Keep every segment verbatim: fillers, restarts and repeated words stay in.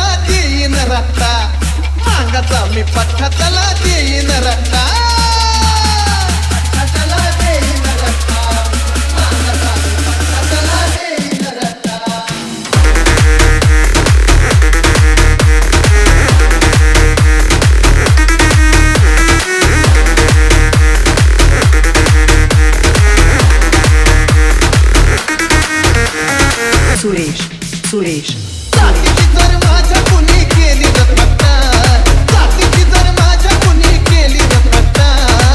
त्याला देईन रट्टा, मांगाचा मी पठ्ठा त्याला देईन रट्टा, त्याला देईन रट्टा, मांगाचा मी पठ्ठा त्याला देईन रट्टा. सुरेश सुरेश जातीची जर माझ्या कुणी केली रत्ता, जातीची जर माझ्या कुणी केली रत्ता,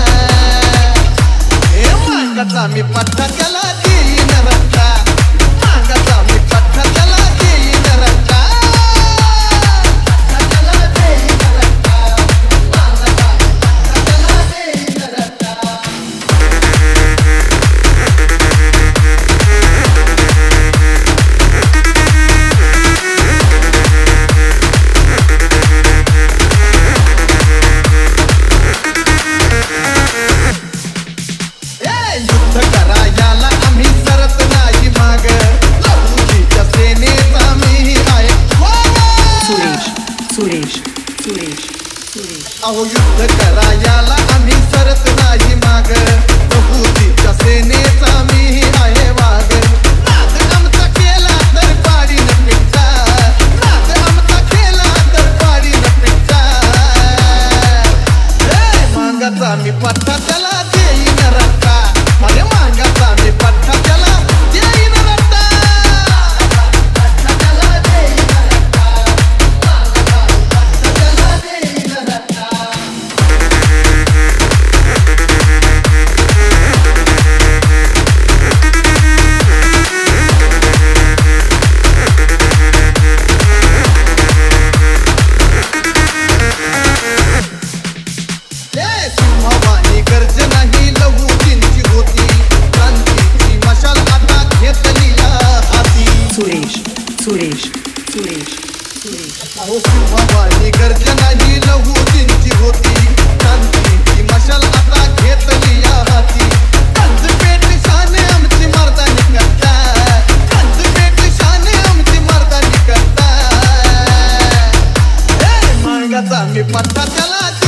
हे मांगाचा मी पठ्ठा त्याला देईन रट्टा, मांगाचा मी पठ्ठा त्याला देईन रट्टा, त्याला देईन रट्टा, मांगाचा मी पठ्ठा त्याला देईन रट्टा. युद्ध करायला आम्ही सरत नाही माग, लहुजीच्या सेनेचा मी आहे सुरेश सुरेश सुरेश सुरेश अहो युद्ध करायला आम्ही सरत नाही माग, लहुजीच्या सेनेचा मी आहे वाग. नाद आमचा केला तर पाडीन पिट्टा, नाद आमचा केला तर पाडीन पिट्टा, मांगाचा मी पठ्ठा त्याला देईन रट्टा, अरे मांगाचा मी पठ्ठा त्याला देईन रट्टा, त्याला देईन रट्टा, मांगाचा मी पठ्ठा त्याला देईन रट्टा. हे सिंहवाणी गर्जना ही लहुजींची होती, क्रांतीची मशाल आता घेतली हाती. सुरेश सुरेश सुरेश सुरेश अहो सिंहवाणी गर्जना ही लहुजींची होती, क्रांतीची मशाल आता घेतली हाती. कंजपेट शाने आमची मर्दानी करता, कंजपेट शाने आमची मर्दानी करता, हे मांगाचा मी पठ्ठा त्याला